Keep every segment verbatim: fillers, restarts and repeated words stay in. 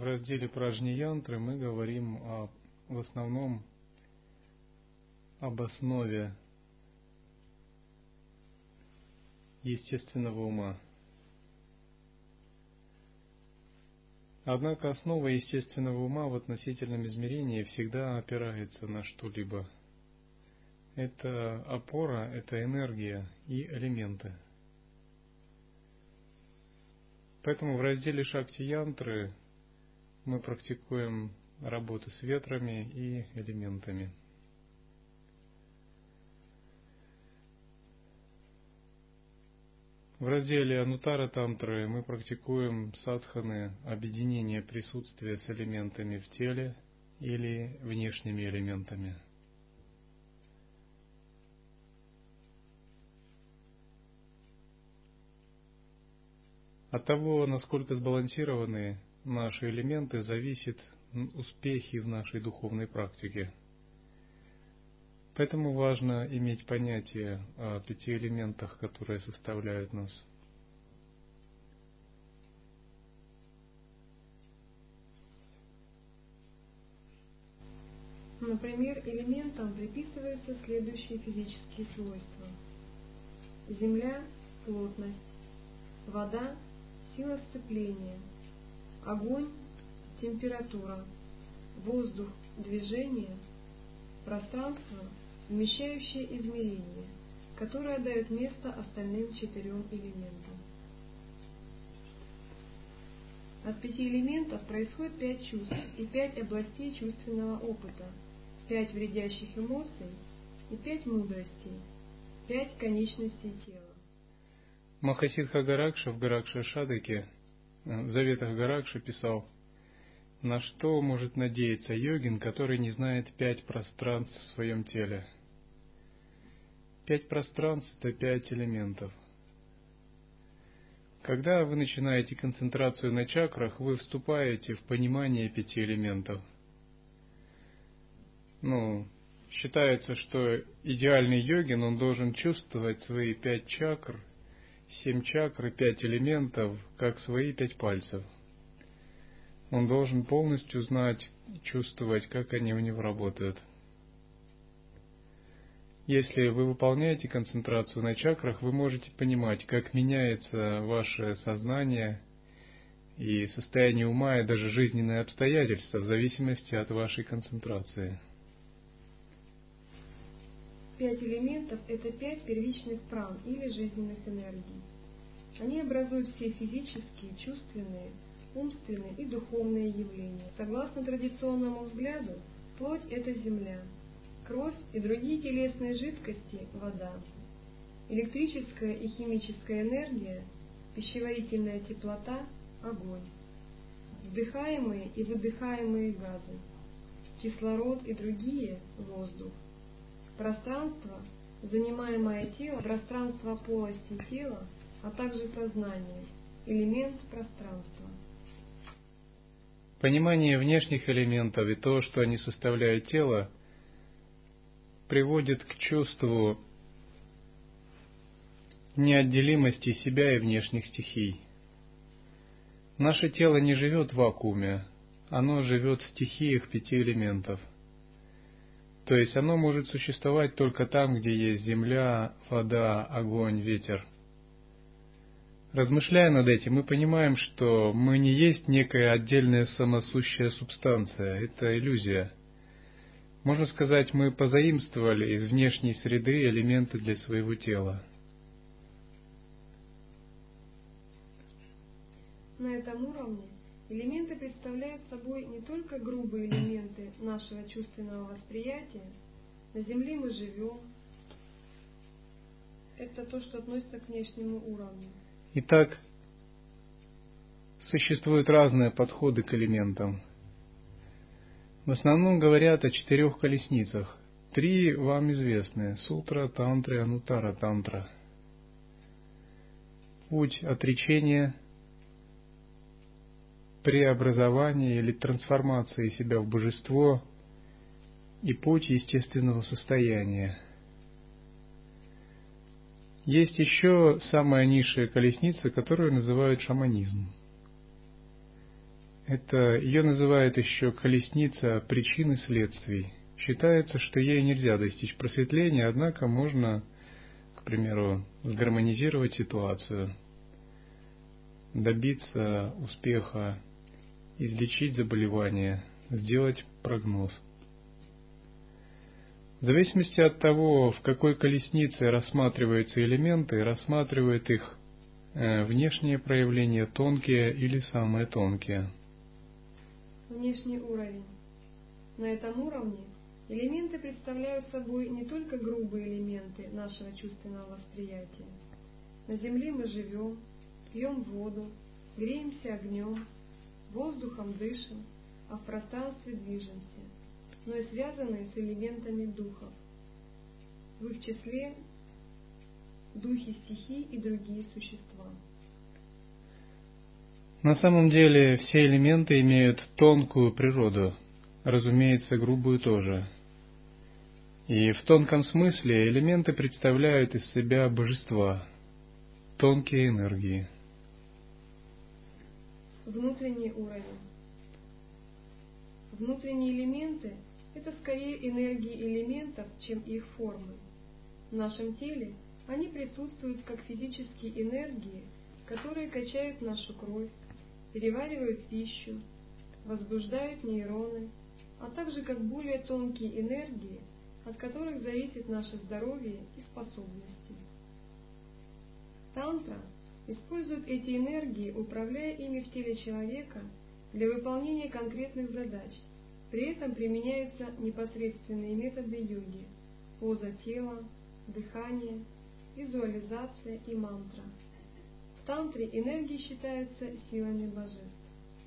В разделе Пражни-янтры мы говорим о, в основном об основе естественного ума. Однако основа естественного ума в относительном измерении всегда опирается на что-либо. Это опора, это энергия и элементы. Поэтому в разделе Шакти-янтры мы практикуем работу с ветрами и элементами. В разделе Анутара-тантры мы практикуем садханы, объединение присутствия с элементами в теле или внешними элементами. От того, насколько сбалансированы наши элементы, зависит успехи в нашей духовной практике. Поэтому важно иметь понятие о пяти элементах, которые составляют нас. Например, элементам приписываются следующие физические свойства. Земля – плотность, вода – сила сцепления, огонь – температура, воздух – движение, пространство – вмещающее измерение, которое дает место остальным четырем элементам. От пяти элементов происходит пять чувств и пять областей чувственного опыта, пять вредящих эмоций и пять мудростей, пять конечностей тела. Махасидха Гаракша в Гаракша Шадаке, в Заветах Гаракши писал: на что может надеяться йогин, который не знает пять пространств в своем теле? Пять пространств – это пять элементов. Когда вы начинаете концентрацию на чакрах, вы вступаете в понимание пяти элементов. Ну, считается, что идеальный йогин, он должен чувствовать свои пять чакр, семь чакр и пять элементов, как свои пять пальцев. Он должен полностью знать, чувствовать, как они у него работают. Если вы выполняете концентрацию на чакрах, вы можете понимать, как меняется ваше сознание и состояние ума, и даже жизненные обстоятельства в зависимости от вашей концентрации. Пять элементов – это пять первичных пран или жизненных энергий. Они образуют все физические, чувственные, умственные и духовные явления. Согласно традиционному взгляду, плоть – это земля, кровь и другие телесные жидкости – вода, электрическая и химическая энергия, пищеварительная теплота – огонь, вдыхаемые и выдыхаемые газы, кислород и другие – воздух, пространство, занимаемое телом, пространство полости тела, а также сознание, элемент пространства. Понимание внешних элементов и то, что они составляют тело, приводит к чувству неотделимости себя и внешних стихий. Наше тело не живет в вакууме, оно живет в стихиях пяти элементов. То есть оно может существовать только там, где есть земля, вода, огонь, ветер. Размышляя над этим, мы понимаем, что мы не есть некая отдельная самосущая субстанция, это иллюзия. Можно сказать, мы позаимствовали из внешней среды элементы для своего тела. На этом уровне элементы представляют собой не только грубые элементы нашего чувственного восприятия. На Земле мы живем. Это то, что относится к внешнему уровню. Итак, существуют разные подходы к элементам. В основном говорят о четырех колесницах. Три вам известны: сутра, тантра и анутара тантра. Путь отречения, преобразования или трансформации себя в божество и путь естественного состояния. Есть еще самая низшая колесница, которую называют шаманизм. Это ее называют еще колесница причин и следствий. Считается, что ей нельзя достичь просветления, однако можно, к примеру, сгармонизировать ситуацию, добиться успеха, излечить заболевание, сделать прогноз. В зависимости от того, в какой колеснице рассматриваются элементы, рассматривают их э, внешние проявления, тонкие или самые тонкие. Внешний уровень. На этом уровне элементы представляют собой не только грубые элементы нашего чувственного восприятия. На Земле мы живем, пьем воду, греемся огнем, воздухом дышим, а в пространстве движемся, но и связанные с элементами духов. В их числе духи стихий и другие существа. На самом деле все элементы имеют тонкую природу, разумеется, грубую тоже. И в тонком смысле элементы представляют из себя божества, тонкие энергии. Внутренний уровень. Внутренние элементы – это скорее энергии элементов, чем их формы. В нашем теле они присутствуют как физические энергии, которые качают нашу кровь, переваривают пищу, возбуждают нейроны, а также как более тонкие энергии, от которых зависит наше здоровье и способности. Тантра использует эти энергии, управляя ими в теле человека для выполнения конкретных задач. При этом применяются непосредственные методы йоги, поза тела, дыхание, визуализация и мантра. В тантре энергии считаются силами божеств.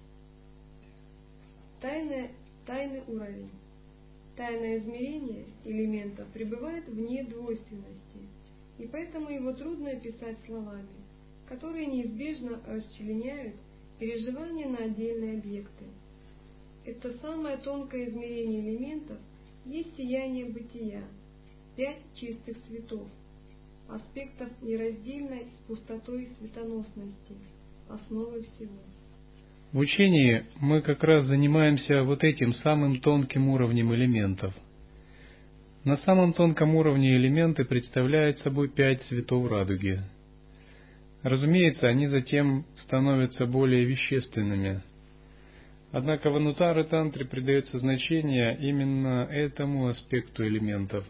Тайное, тайный уровень. Тайное измерение элементов пребывает вне двойственности, и поэтому его трудно описать словами, которые неизбежно расчленяют переживания на отдельные объекты. Это самое тонкое измерение элементов есть сияние бытия, пять чистых цветов, аспектов нераздельной с пустотой светоносности, основы всего. В учении мы как раз занимаемся вот этим самым тонким уровнем элементов. На самом тонком уровне элементы представляют собой пять цветов радуги. Разумеется, они затем становятся более вещественными. Однако в анутара-тантре придается значение именно этому аспекту элементов.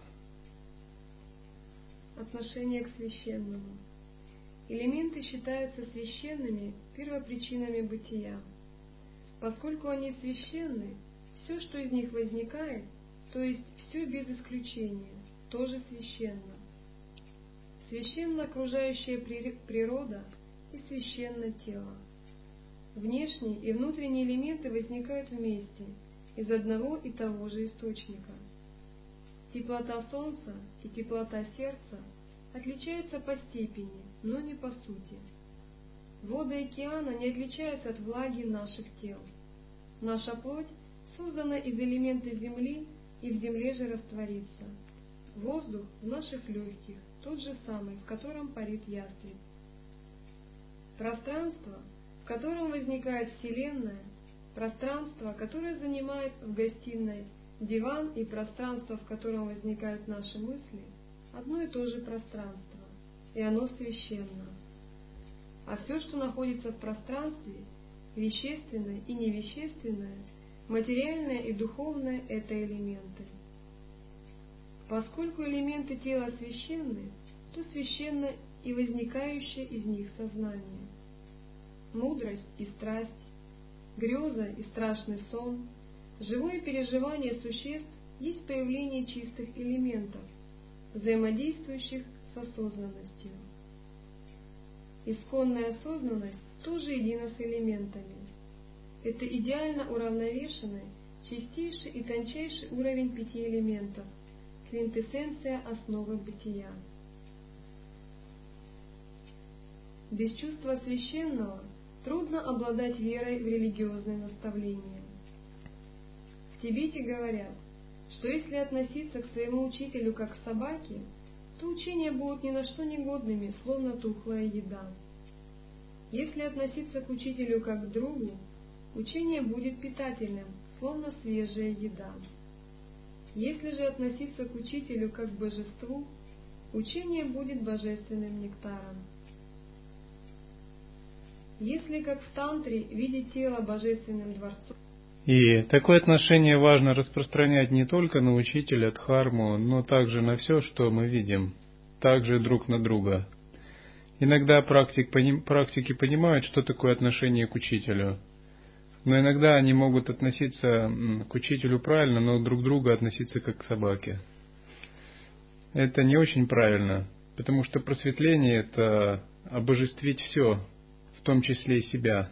Отношение к священному. Элементы считаются священными первопричинами бытия. Поскольку они священны, все, что из них возникает, то есть все без исключения, тоже священно. Священна окружающая природа и священно тело. Внешние и внутренние элементы возникают вместе, из одного и того же источника. Теплота солнца и теплота сердца отличаются по степени, но не по сути. Воды океана не отличаются от влаги наших тел. Наша плоть создана из элементов земли и в земле же растворится. Воздух в наших легких тот же самый, в котором парит ястреб. Пространство, в котором возникает Вселенная, пространство, которое занимает в гостиной диван, и пространство, в котором возникают наши мысли, одно и то же пространство, и оно священно. А все, что находится в пространстве, вещественное и невещественное, материальное и духовное – это элементы. Поскольку элементы тела священны, то священно и возникающее из них сознание. Мудрость и страсть, греза и страшный сон, живое переживание существ есть появление чистых элементов, взаимодействующих с осознанностью. Исконная осознанность тоже едина с элементами. Это идеально уравновешенный, чистейший и тончайший уровень пяти элементов, квинтэссенция основы бытия. Без чувства священного трудно обладать верой в религиозные наставления. В Тибете говорят, что если относиться к своему учителю как к собаке, то учения будут ни на что негодными, словно тухлая еда. Если относиться к учителю как к другу, учение будет питательным, словно свежая еда. Если же относиться к учителю как к божеству, учение будет божественным нектаром. Если, как в тантре, видеть тело божественным дворцом, и такое отношение важно распространять не только на учителя, дхарму, но также на все, что мы видим, также друг на друга. Иногда практик, практики понимают, что такое отношение к учителю, но иногда они могут относиться к учителю правильно, но друг к другу относиться как к собаке. Это не очень правильно, потому что просветление – это обожествить все, в том числе и себя.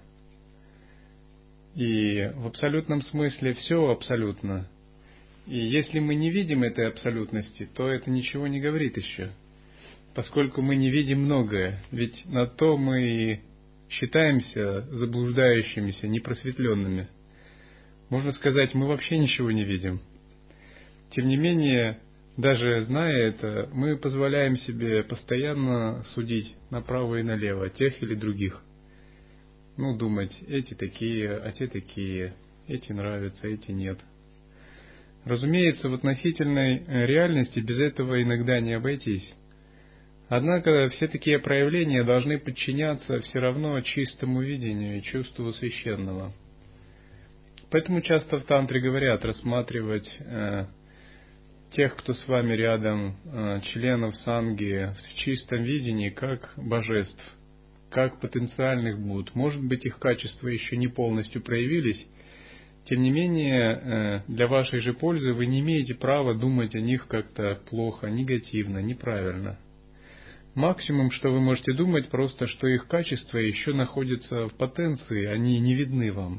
И в абсолютном смысле все абсолютно. И если мы не видим этой абсолютности, то это ничего не говорит еще, поскольку мы не видим многое, ведь на то мы и считаемся заблуждающимися, непросветленными. Можно сказать, мы вообще ничего не видим. Тем не менее, даже зная это, мы позволяем себе постоянно судить направо и налево тех или других. Ну, думать, эти такие, а те такие, эти нравятся, эти нет. Разумеется, в относительной реальности без этого иногда не обойтись. Однако все такие проявления должны подчиняться все равно чистому видению и чувству священного. Поэтому часто в тантре говорят рассматривать э, тех, кто с вами рядом, э, членов санги, в чистом видении, как божеств, как потенциальных Будд. Может быть, их качества еще не полностью проявились, тем не менее, для вашей же пользы вы не имеете права думать о них как-то плохо, негативно, неправильно. Максимум, что вы можете думать, просто, что их качества еще находятся в потенции, они не видны вам.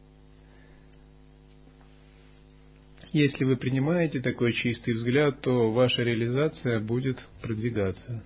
Если вы принимаете такой чистый взгляд, то ваша реализация будет продвигаться.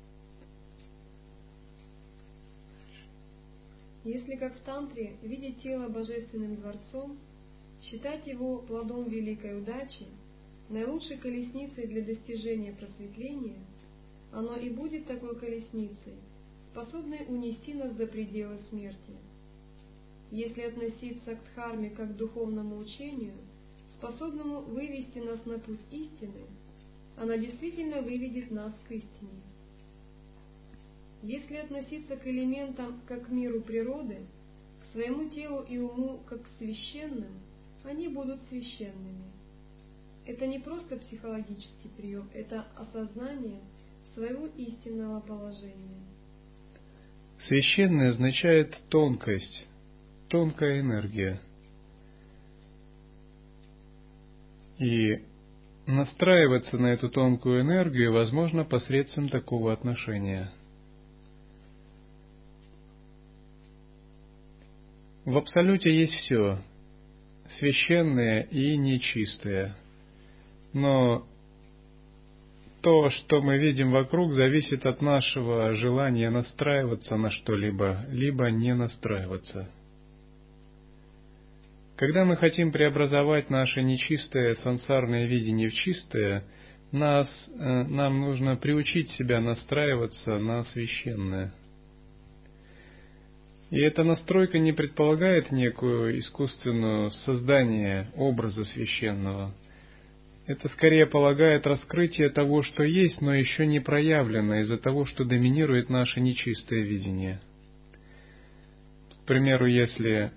Если, как в тантре, видеть тело божественным дворцом, считать его плодом великой удачи, наилучшей колесницей для достижения просветления, оно и будет такой колесницей, способной унести нас за пределы смерти. Если относиться к дхарме как к духовному учению, способному вывести нас на путь истины, она действительно выведет нас к истине. Если относиться к элементам как к миру природы, к своему телу и уму как к священным, они будут священными. Это не просто психологический прием, это осознание своего истинного положения. Священное означает тонкость, тонкая энергия. И настраиваться на эту тонкую энергию возможно посредством такого отношения. В Абсолюте есть все, священное и нечистое. Но то, что мы видим вокруг, зависит от нашего желания настраиваться на что-либо, либо не настраиваться. Когда мы хотим преобразовать наше нечистое сансарное видение в чистое, нас, нам нужно приучить себя настраиваться на священное. И эта настройка не предполагает некую искусственное создание образа священного. Это скорее полагает раскрытие того, что есть, но еще не проявлено из-за того, что доминирует наше нечистое видение. К примеру, если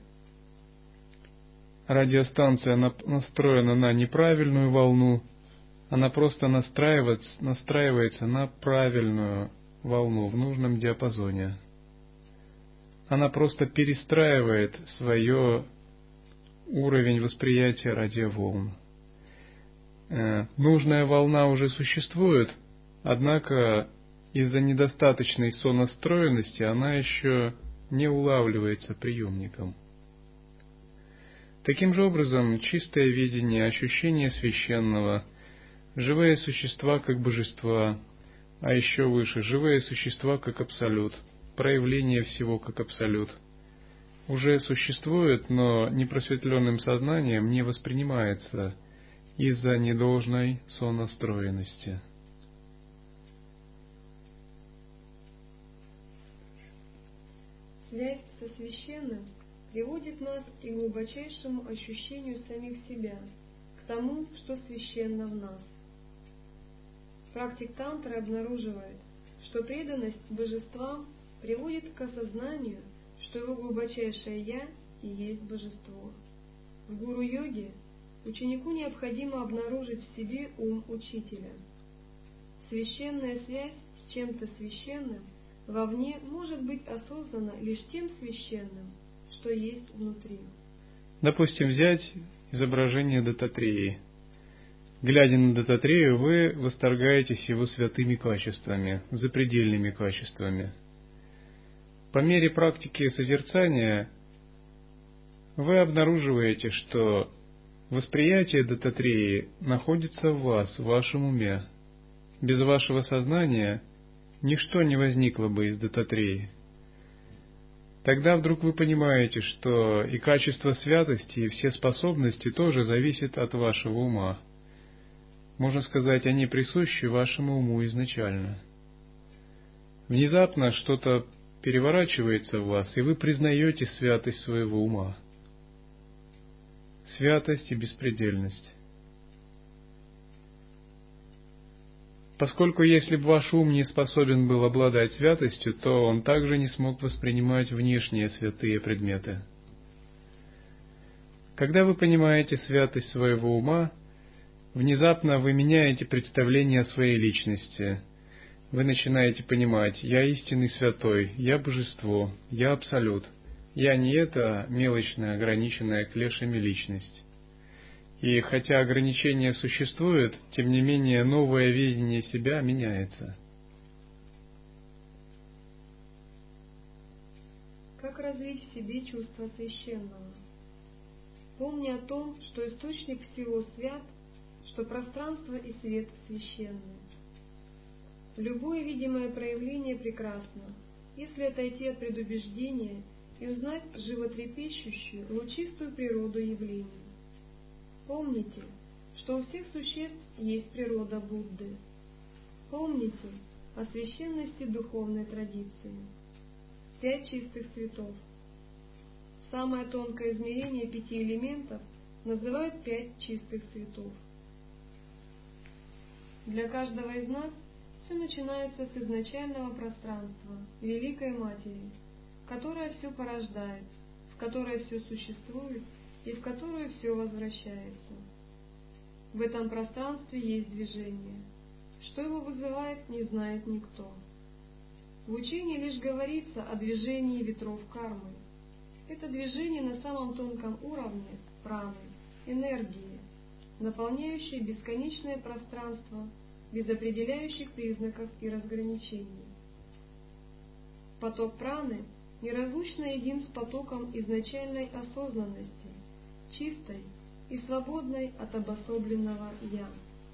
радиостанция настроена на неправильную волну, она просто настраивается, настраивается на правильную волну в нужном диапазоне. Она просто перестраивает свой уровень восприятия радиоволн. Нужная волна уже существует, однако из-за недостаточной сонастроенности она еще не улавливается приемником. Таким же образом, чистое видение, ощущение священного, живые существа как божества, а еще выше, живые существа как абсолют, проявление всего как абсолют, уже существует, но непросветленным сознанием не воспринимается из-за недолжной сонастроенности. Связь со священным приводит нас и к глубочайшему ощущению самих себя, к тому, что священно в нас. Практик тантры обнаруживает, что преданность божествам приводит к осознанию, что его глубочайшее «Я» и есть божество. В гуру-йоге ученику необходимо обнаружить в себе ум учителя. Священная связь с чем-то священным вовне может быть осознана лишь тем священным, что есть внутри. Допустим, взять изображение Даттатреи. Глядя на Даттатрею, вы восторгаетесь его святыми качествами, запредельными качествами. По мере практики созерцания вы обнаруживаете, что восприятие Даттатреи находится в вас, в вашем уме. Без вашего сознания ничто не возникло бы из Даттатреи. Тогда вдруг вы понимаете, что и качество святости, и все способности тоже зависят от вашего ума. Можно сказать, они присущи вашему уму изначально. Внезапно что-то переворачивается в вас, и вы признаете святость своего ума. Святость и беспредельность. Поскольку если бы ваш ум не способен был обладать святостью, то он также не смог воспринимать внешние святые предметы. Когда вы понимаете святость своего ума, внезапно вы меняете представление о своей личности. Вы начинаете понимать: я истинный святой, я божество, я абсолют. Я не эта мелочная, ограниченная клешами личность. И хотя ограничения существуют, тем не менее новое видение себя меняется. Как развить в себе чувство священного? Помни о том, что источник всего свят, что пространство и свет священны. Любое видимое проявление прекрасно, если отойти от предубеждения и узнать животрепещущую, лучистую природу явлений. Помните, что у всех существ есть природа Будды. Помните о священности духовной традиции. Пять чистых цветов. Самое тонкое измерение пяти элементов называют пять чистых цветов. Для каждого из нас все начинается с изначального пространства, Великой Матери, которая все порождает, в которой все существует и в которую все возвращается. В этом пространстве есть движение. Что его вызывает, не знает никто. В учении лишь говорится о движении ветров кармы. Это движение на самом тонком уровне праны, энергии, наполняющей бесконечное пространство без определяющих признаков и разграничений. Поток праны неразлучно един с потоком изначальной осознанности, чистой и свободной от обособленного «я».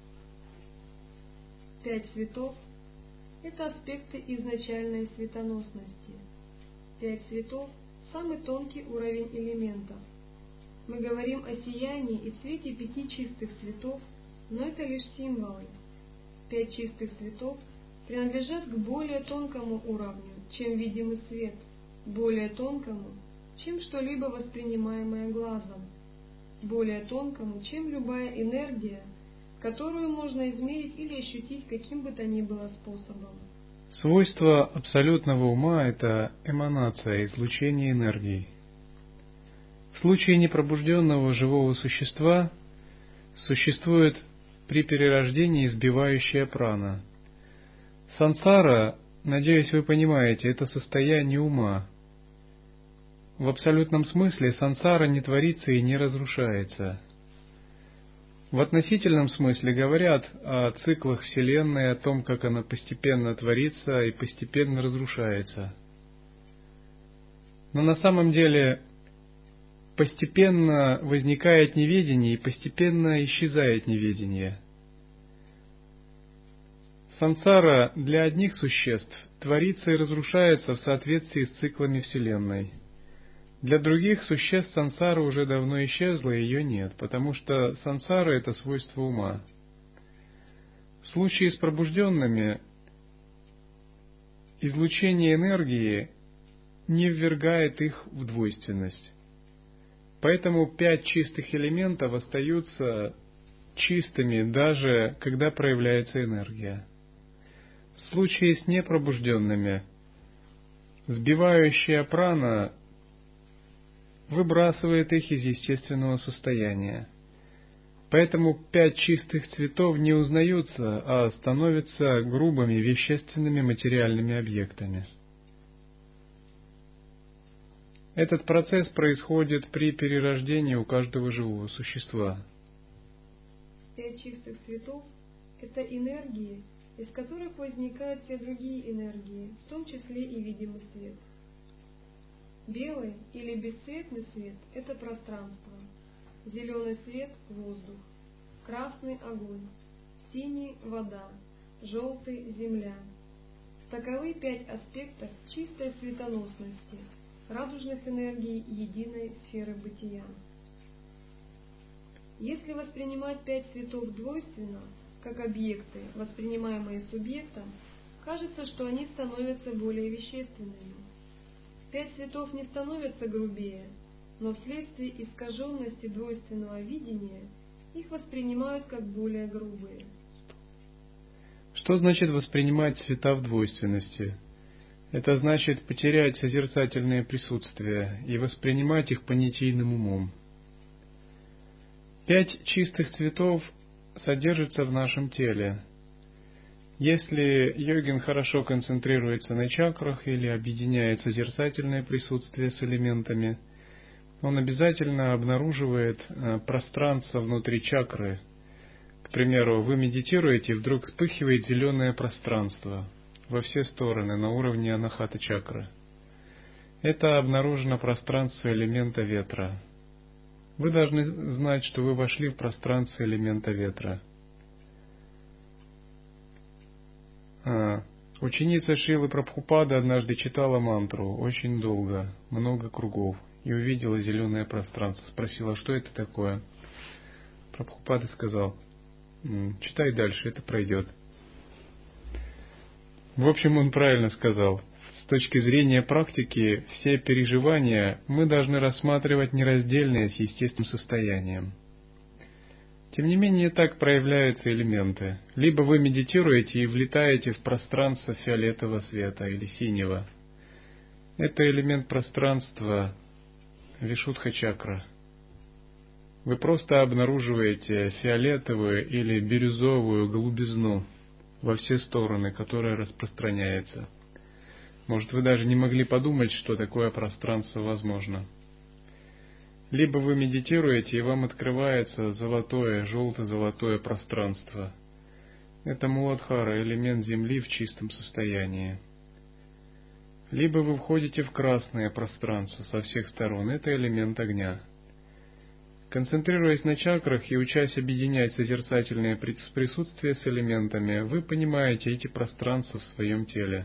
Пять цветов – это аспекты изначальной светоносности. Пять цветов – самый тонкий уровень элементов. Мы говорим о сиянии и цвете пяти чистых цветов, но это лишь символы. Пять чистых цветов принадлежат к более тонкому уровню, чем видимый свет, более тонкому, чем что-либо воспринимаемое глазом, более тонкому, чем любая энергия, которую можно измерить или ощутить каким бы то ни было способом. Свойство абсолютного ума – это эманация, излучение энергии. В случае непробужденного живого существа существует при перерождении сбивающая прана. Сансара, надеюсь, вы понимаете, это состояние ума. В абсолютном смысле сансара не творится и не разрушается. В относительном смысле говорят о циклах Вселенной, о том, как она постепенно творится и постепенно разрушается. Но на самом деле постепенно возникает неведение и постепенно исчезает неведение. Сансара для одних существ творится и разрушается в соответствии с циклами Вселенной. Для других существ сансара уже давно исчезла, и ее нет, потому что сансара – это свойство ума. В случае с пробужденными излучение энергии не ввергает их в двойственность. Поэтому пять чистых элементов остаются чистыми, даже когда проявляется энергия. В случае с непробужденными, сбивающая прана выбрасывает их из естественного состояния. Поэтому пять чистых цветов не узнаются, а становятся грубыми, вещественными, материальными объектами. Этот процесс происходит при перерождении у каждого живого существа. Пять чистых цветов – это энергии, из которых возникают все другие энергии, в том числе и видимый свет. Белый или бесцветный свет – это пространство. Зеленый свет – воздух, красный – огонь, синий – вода, желтый – земля. Таковы пять аспектов чистой светоносности, радужных энергий единой сферы бытия. Если воспринимать пять цветов двойственно, как объекты, воспринимаемые субъектом, кажется, что они становятся более вещественными. Пять цветов не становятся грубее, но вследствие искаженности двойственного видения их воспринимают как более грубые. Что значит воспринимать цвета в двойственности? Это значит потерять созерцательное присутствие и воспринимать их понятийным умом. Пять чистых цветов содержатся в нашем теле. Если йогин хорошо концентрируется на чакрах или объединяет созерцательное присутствие с элементами, он обязательно обнаруживает пространство внутри чакры. К примеру, вы медитируете, и вдруг вспыхивает зеленое пространство во все стороны на уровне анахата чакры. Это обнаружено пространство элемента ветра. Вы должны знать, что вы вошли в пространство элемента ветра. А, ученица Шрилы Прабхупады однажды читала мантру очень долго, много кругов, и увидела зеленое пространство. Спросила, что это такое. Прабхупада сказал: читай дальше, это пройдет. В общем, он правильно сказал. С точки зрения практики, все переживания мы должны рассматривать нераздельные с естественным состоянием. Тем не менее, так проявляются элементы. Либо вы медитируете и влетаете в пространство фиолетового света или синего. Это элемент пространства Вишудха-чакра. Вы просто обнаруживаете фиолетовую или бирюзовую голубизну во все стороны, которая распространяется. Может, вы даже не могли подумать, что такое пространство возможно. Либо вы медитируете, и вам открывается золотое, желто-золотое пространство. Это Муладхара, элемент Земли в чистом состоянии. Либо вы входите в красное пространство со всех сторон. Это элемент огня. Концентрируясь на чакрах и учась объединять созерцательное присутствие с элементами, вы понимаете эти пространства в своем теле.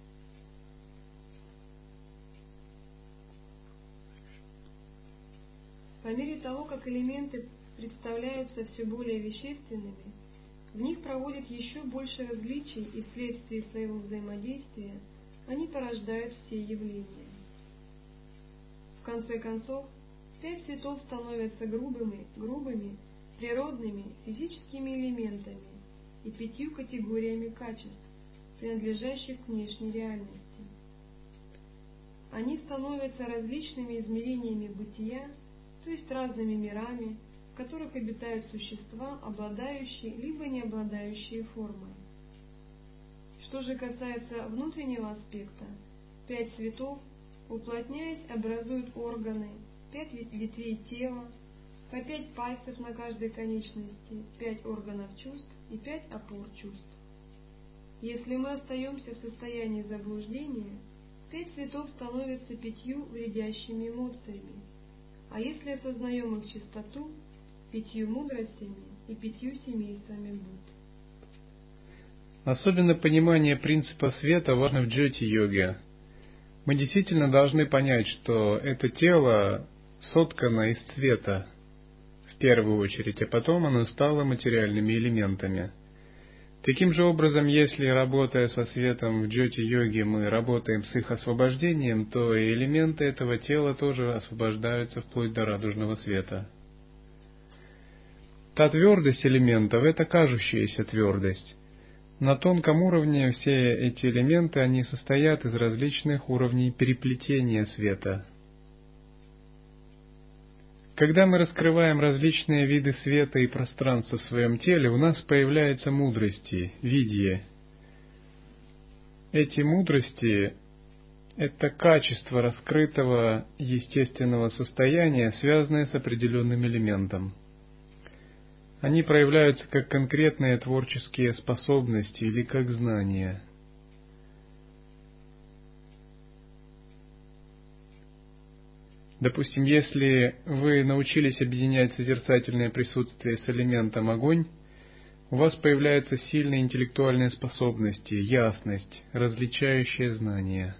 По мере того, как элементы представляются все более вещественными, в них проводят еще больше различий, и вследствие своего взаимодействия они порождают все явления. В конце концов, пять цветов становятся грубыми, грубыми, природными, физическими элементами и пятью категориями качеств, принадлежащих к внешней реальности. Они становятся различными измерениями бытия, то есть разными мирами, в которых обитают существа, обладающие либо не обладающие формой. Что же касается внутреннего аспекта, пять цветов, уплотняясь, образуют органы, пять ветвей тела, по пять пальцев на каждой конечности, пять органов чувств и пять опор чувств. Если мы остаемся в состоянии заблуждения, пять цветов становятся пятью вредящими эмоциями, а если осознаем их чистоту, пятью мудростями и пятью семействами Будд. Особенно понимание принципа света важно в джьоти-йоге. Мы действительно должны понять, что это тело соткано из цвета, в первую очередь, а потом оно стало материальными элементами. Таким же образом, если, работая со светом в джьоти-йоге, мы работаем с их освобождением, то и элементы этого тела тоже освобождаются вплоть до радужного света. Та твердость элементов – это кажущаяся твердость. На тонком уровне все эти элементы, они состоят из различных уровней переплетения света. Когда мы раскрываем различные виды света и пространства в своем теле, у нас появляются мудрости, видья. Эти мудрости – это качество раскрытого естественного состояния, связанное с определенным элементом. Они проявляются как конкретные творческие способности или как знания. Допустим, если вы научились объединять созерцательное присутствие с элементом огонь, у вас появляются сильные интеллектуальные способности, ясность, различающие знания.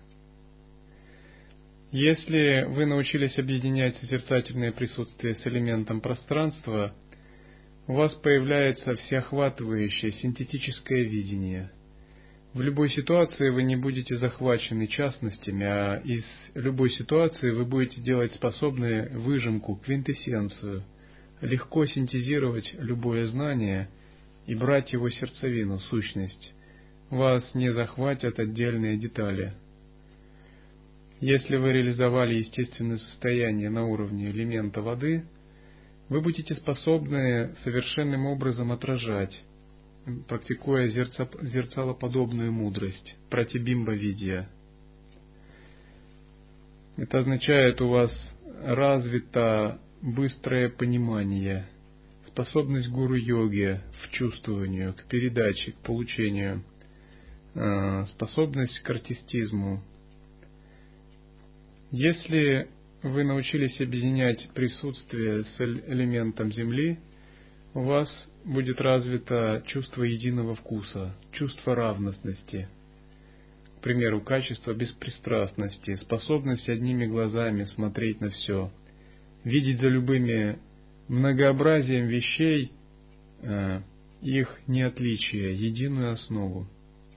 Если вы научились объединять созерцательное присутствие с элементом пространства, у вас появляется всеохватывающее синтетическое видение. В любой ситуации вы не будете захвачены частностями, а из любой ситуации вы будете делать способны выжимку, квинтэссенцию, легко синтезировать любое знание и брать его сердцевину, сущность. Вас не захватят отдельные детали. Если вы реализовали естественное состояние на уровне элемента воды, вы будете способны совершенным образом отражать, практикуя зерца, зерцалоподобную мудрость, пратибимба-видья. Это означает, у вас развито быстрое понимание, способность гуру-йоги в чувствованию, к передаче, к получению, способность к артистизму. Если вы научились объединять присутствие с элементом Земли, у вас будет развито чувство единого вкуса, чувство равностности. К примеру, качество беспристрастности, способность одними глазами смотреть на все, видеть за любыми многообразием вещей э, их неотличие, единую основу.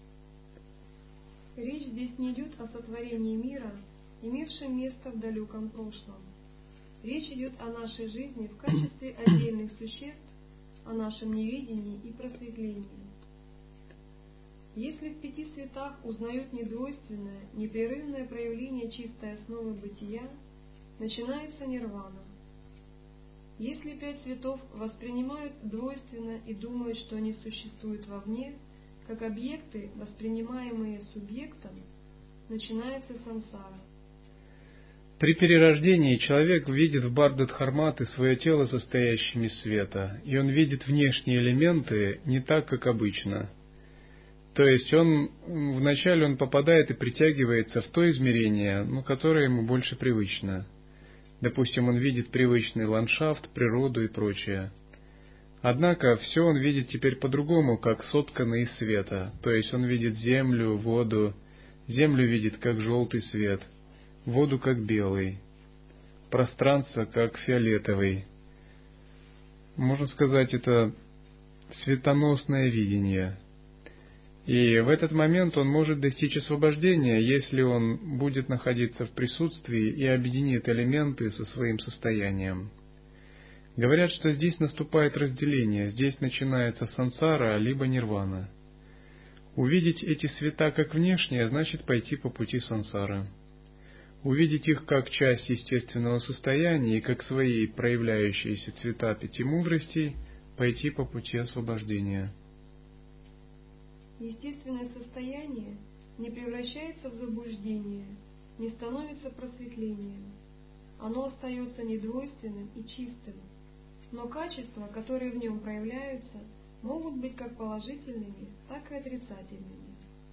Речь здесь не идет о сотворении мира, имевшем место в далеком прошлом. Речь идет о нашей жизни в качестве отдельных существ, о нашем неведении и просветлении. Если в пяти светах узнают недвойственное, непрерывное проявление чистой основы бытия, начинается нирвана. Если пять светов воспринимают двойственно и думают, что они существуют вовне, как объекты, воспринимаемые субъектом, начинается сансара. При перерождении человек видит в Бардха-Дхарматы свое тело, состоящим из света, и он видит внешние элементы не так, как обычно. То есть он вначале он попадает и притягивается в то измерение, ну, которое ему больше привычно. Допустим, он видит привычный ландшафт, природу и прочее. Однако все он видит теперь по-другому, как сотканный из света. То есть он видит землю, воду, землю видит как желтый свет, воду как белый, пространство как фиолетовый. Можно сказать, это светоносное видение. И в этот момент он может достичь освобождения, если он будет находиться в присутствии и объединит элементы со своим состоянием. Говорят, что здесь наступает разделение, здесь начинается сансара, либо нирвана. Увидеть эти света как внешние, значит пойти по пути сансары. Увидеть их как часть естественного состояния и как свои проявляющиеся цвета пяти мудростей, пойти по пути освобождения. Естественное состояние не превращается в заблуждение, не становится просветлением. Оно остается недвойственным и чистым, но качества, которые в нем проявляются, могут быть как положительными, так и отрицательными.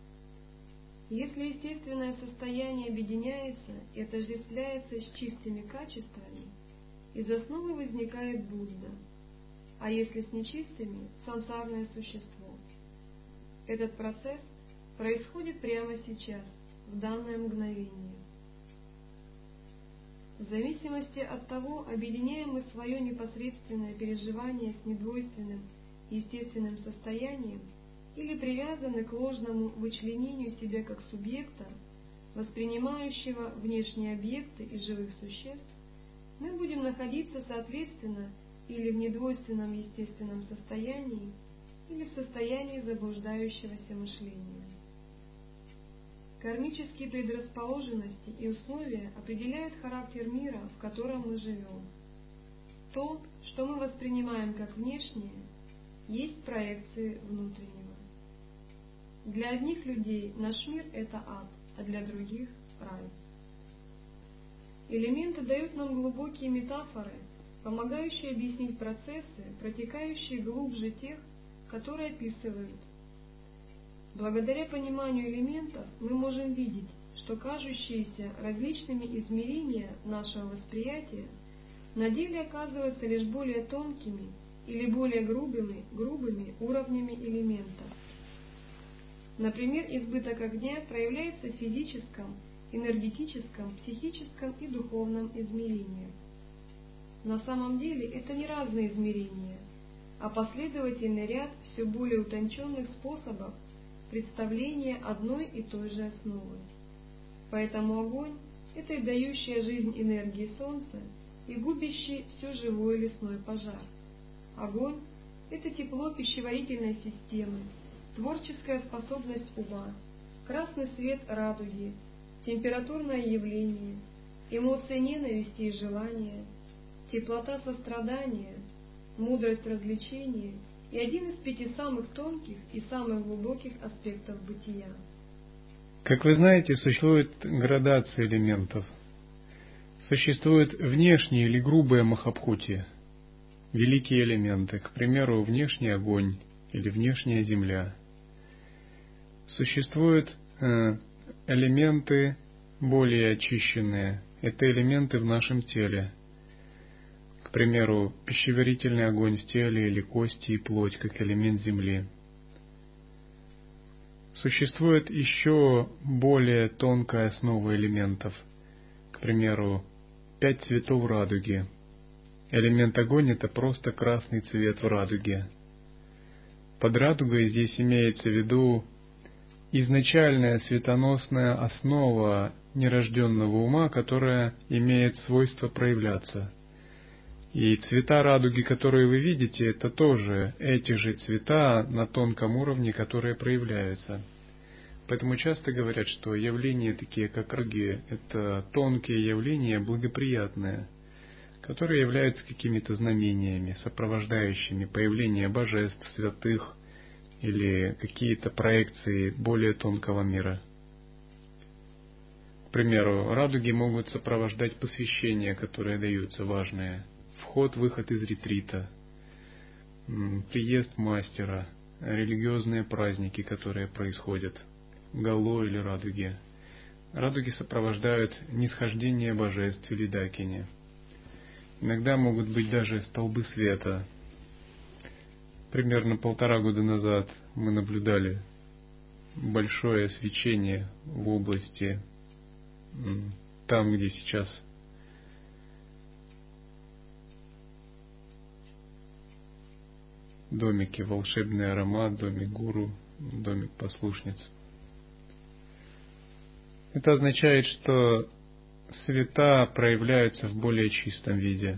Если естественное состояние объединяется и отождествляется с чистыми качествами, из основы возникает Будда, а если с нечистыми – сансарное существо. Этот процесс происходит прямо сейчас, в данное мгновение. В зависимости от того, объединяем мы свое непосредственное переживание с недвойственным естественным состоянием или привязаны к ложному вычленению себя как субъекта, воспринимающего внешние объекты и живых существ, мы будем находиться соответственно или в недвойственном естественном состоянии, или в состоянии заблуждающегося мышления. Кармические предрасположенности и условия определяют характер мира, в котором мы живем. То, что мы воспринимаем как внешнее, есть проекции внутреннего. Для одних людей наш мир – это ад, а для других – рай. Элементы дают нам глубокие метафоры, помогающие объяснить процессы, протекающие глубже тех, которые описывают. Благодаря пониманию элементов мы можем видеть, что кажущиеся различными измерения нашего восприятия на деле оказываются лишь более тонкими или более грубыми, грубыми уровнями элементов. Например, избыток огня проявляется в физическом, энергетическом, психическом и духовном измерениях. На самом деле это не разные измерения, а последовательный ряд все более утонченных способов представления одной и той же основы. Поэтому огонь – это и дающая жизнь энергии солнца, и губящий все живое лесной пожар. Огонь – это тепло пищеварительной системы, творческая способность ума, красный свет радуги, температурное явление, эмоции ненависти и желания, теплота сострадания, мудрость развлечения и один из пяти самых тонких и самых глубоких аспектов бытия. Как вы знаете, существует градация элементов. Существуют внешние или грубые махабхути, великие элементы, к примеру, внешний огонь или внешняя земля. Существуют э, элементы более очищенные, это элементы в нашем теле. К примеру, пищеварительный огонь в теле или кости и плоть, как элемент земли. Существует еще более тонкая основа элементов, к примеру, пять цветов радуги. Элемент огонь – это просто красный цвет в радуге. Под радугой здесь имеется в виду изначальная светоносная основа нерожденного ума, которая имеет свойство проявляться. И цвета радуги, которые вы видите, это тоже эти же цвета на тонком уровне, которые проявляются. Поэтому часто говорят, что явления такие, как радуги, это тонкие явления, благоприятные, которые являются какими-то знамениями, сопровождающими появление божеств, святых или какие-то проекции более тонкого мира. К примеру, радуги могут сопровождать посвящения, которые даются важные, вход-выход из ретрита, приезд мастера, религиозные праздники, которые происходят в Гало или Радуге. Радуги сопровождают нисхождение божеств или дакини. Иногда могут быть даже столбы света. Примерно полтора года назад мы наблюдали большое свечение в области, там, где сейчас домики, волшебный аромат, домик гуру, домик послушниц. Это означает, что света проявляются в более чистом виде.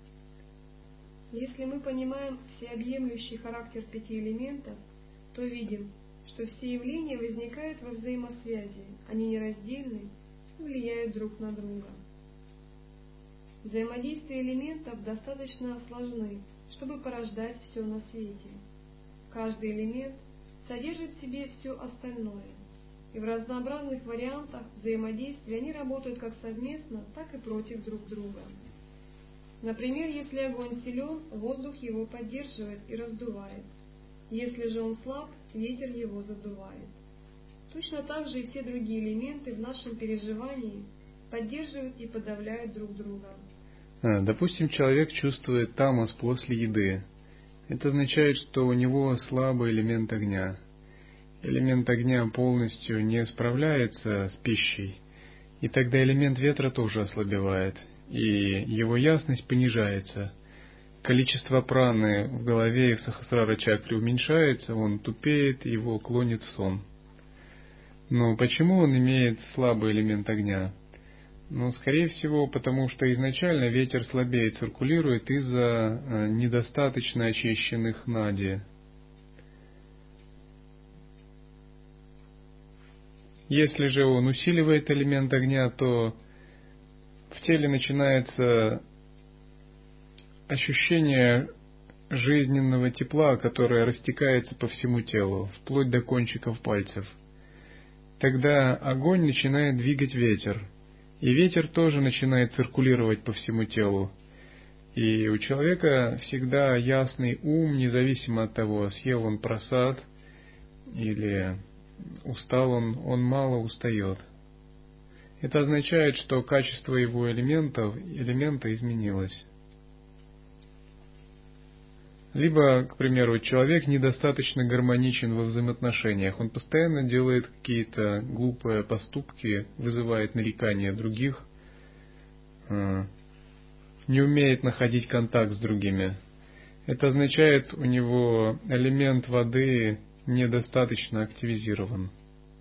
Если мы понимаем всеобъемлющий характер пяти элементов, то видим, что все явления возникают во взаимосвязи, они нераздельны и влияют друг на друга. Взаимодействия элементов достаточно сложны, чтобы порождать все на свете. Каждый элемент содержит в себе все остальное, и в разнообразных вариантах взаимодействия они работают как совместно, так и против друг друга. Например, если огонь силен, воздух его поддерживает и раздувает. Если же он слаб, ветер его задувает. Точно так же и все другие элементы в нашем переживании поддерживают и подавляют друг друга. Допустим, человек чувствует тамас после еды. Это означает, что у него слабый элемент огня. Элемент огня полностью не справляется с пищей, и тогда элемент ветра тоже ослабевает, и его ясность понижается. количество праны в голове и в сахасрара чакре уменьшается, он тупеет, его клонит в сон. Но почему он имеет слабый элемент огня? Ну, скорее всего, потому что изначально ветер слабее циркулирует из-за недостаточно очищенных нади. Если же он усиливает элемент огня, то в теле начинается ощущение жизненного тепла, которое растекается по всему телу, вплоть до кончиков пальцев. Тогда огонь начинает двигать ветер, и ветер тоже начинает циркулировать по всему телу. И у человека всегда ясный ум, независимо от того, съел он прасад или устал он, он мало устает. Это означает, что качество его элементов, элемента изменилось. Либо, к примеру, человек недостаточно гармоничен во взаимоотношениях. Он постоянно делает какие-то глупые поступки, вызывает нарекания других, не умеет находить контакт с другими. Это означает, у него элемент воды недостаточно активизирован.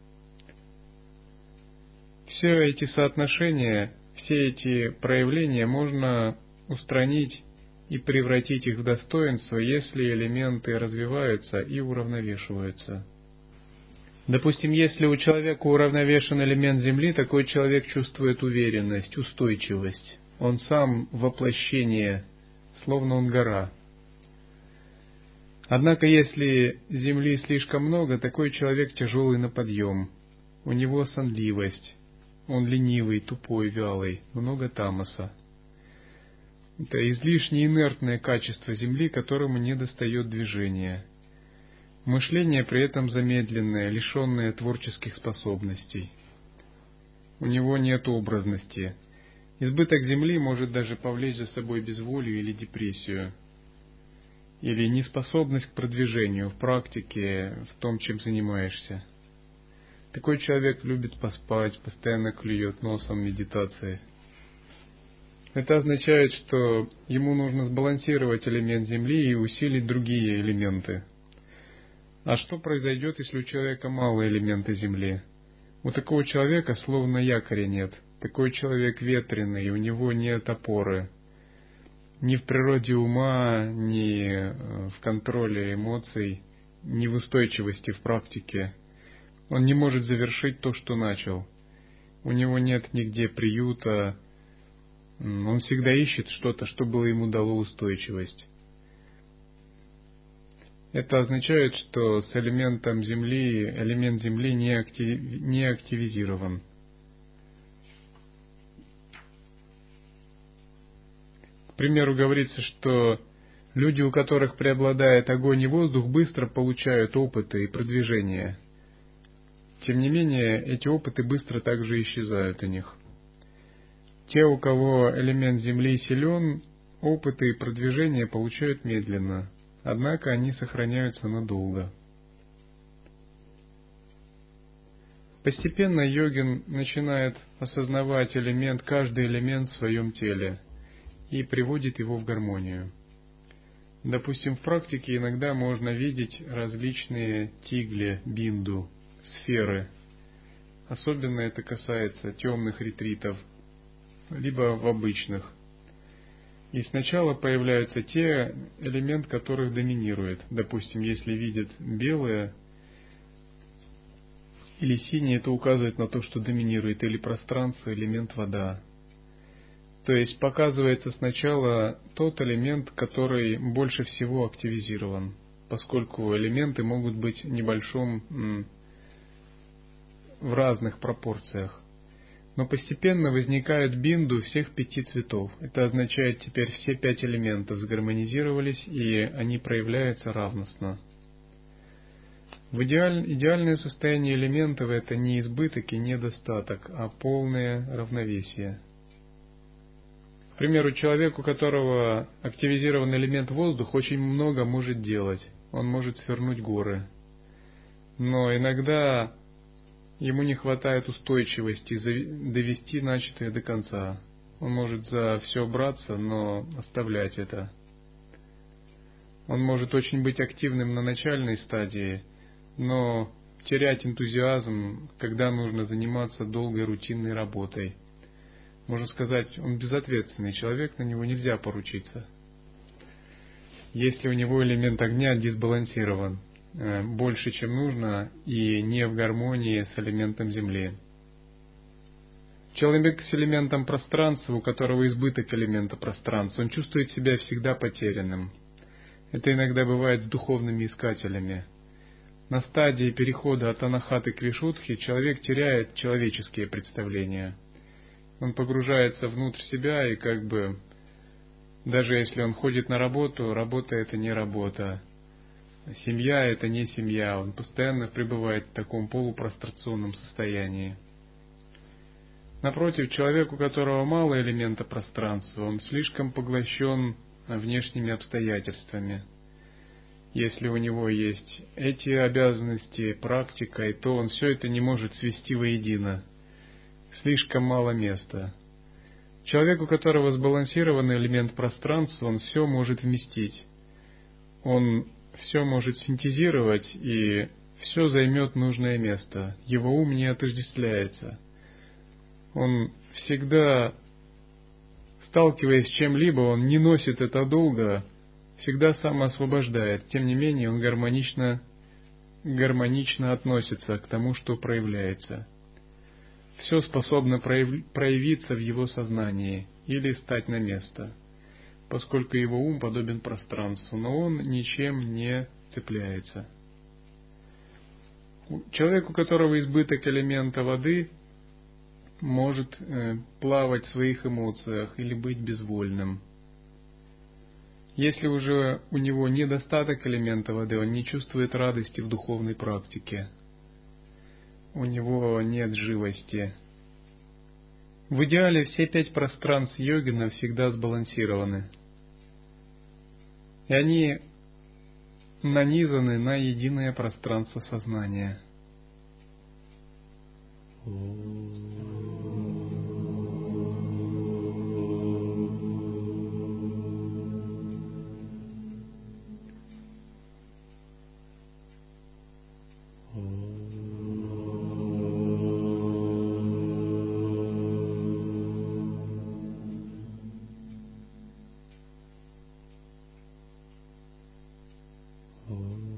Все эти соотношения, все эти проявления можно устранить и превратить их в достоинство, если элементы развиваются и уравновешиваются. Допустим, если у человека уравновешен элемент Земли, такой человек чувствует уверенность, устойчивость. Он сам воплощение, словно он гора. Однако, если Земли слишком много, такой человек тяжелый на подъем. У него сонливость, он ленивый, тупой, вялый, много тамаса. Это излишне инертное качество Земли, которому недостает движения. Мышление при этом замедленное, лишенное творческих способностей. У него нет образности. Избыток Земли может даже повлечь за собой безволие или депрессию. Или неспособность к продвижению в практике, в том, чем занимаешься. Такой человек любит поспать, постоянно клюет носом в медитации. Это означает, что ему нужно сбалансировать элемент Земли и усилить другие элементы. А что произойдет, если у человека мало элемента Земли? У такого человека словно якоря нет. Такой человек ветреный, у него нет опоры. Ни в природе ума, ни в контроле эмоций, ни в устойчивости в практике. Он не может завершить то, что начал. У него нет нигде приюта. Он всегда ищет что-то, что было ему дало устойчивость. Это означает, что с элементом Земли, элемент Земли не, актив, не активизирован. К примеру, говорится, что люди, у которых преобладает огонь и воздух, быстро получают опыты и продвижение. Тем не менее, эти опыты быстро также исчезают у них. Те, у кого элемент Земли силен, опыты и продвижение получают медленно, однако они сохраняются надолго. Постепенно йогин начинает осознавать элемент, каждый элемент в своем теле и приводит его в гармонию. Допустим, в практике иногда можно видеть различные тигли, бинду, сферы. Особенно это касается темных ретритов, либо в обычных. И сначала появляются те элементы, которых доминирует. Допустим, если видят белое или синее, это указывает на то, что доминирует или пространство, элемент вода. То есть показывается сначала тот элемент, который больше всего активизирован, поскольку элементы могут быть в небольшом, в разных пропорциях. Но постепенно возникают бинду всех пяти цветов. Это означает, теперь все пять элементов сгармонизировались, и они проявляются равностно. В идеаль, идеальное состояние элементов – это не избыток и недостаток, а полное равновесие. К примеру, человек, у которого активизирован элемент воздух, очень много может делать. Он может свернуть горы. Но иногда ему не хватает устойчивости довести начатое до конца. Он может за все браться, но оставлять это. Он может очень быть активным на начальной стадии, но терять энтузиазм, когда нужно заниматься долгой рутинной работой. Можно сказать, он безответственный человек, на него нельзя поручиться. Если у него элемент огня дисбалансирован больше, чем нужно, и не в гармонии с элементом земли. Человек с элементом пространства, у которого избыток элемента пространства, он чувствует себя всегда потерянным. Это иногда бывает с духовными искателями. На стадии перехода от анахаты к вишудхи человек теряет человеческие представления. Он погружается внутрь себя, и как бы, даже если он ходит на работу, работа — это не работа. Семья — это не семья. Он постоянно пребывает в таком полупрострационном состоянии. Напротив, человек, у которого мало элемента пространства, он слишком поглощен внешними обстоятельствами. Если у него есть эти обязанности, практика, и то он все это не может свести воедино. Слишком мало места. Человек, у которого сбалансированный элемент пространства, он все может вместить. Он все может синтезировать, и все займет нужное место. Его ум не отождествляется. Он всегда, сталкиваясь с чем-либо, он не носит это долго, всегда самоосвобождает. Тем не менее, он гармонично, гармонично относится к тому, что проявляется. Все способно проявиться в его сознании или стать на место, поскольку его ум подобен пространству, но он ничем не цепляется. Человек, у которого избыток элемента воды, может э, плавать в своих эмоциях или быть безвольным. Если уже у него недостаток элемента воды, он не чувствует радости в духовной практике. У него нет живости. В идеале все пять пространств йогина всегда сбалансированы. И они нанизаны на единое пространство сознания. Oh.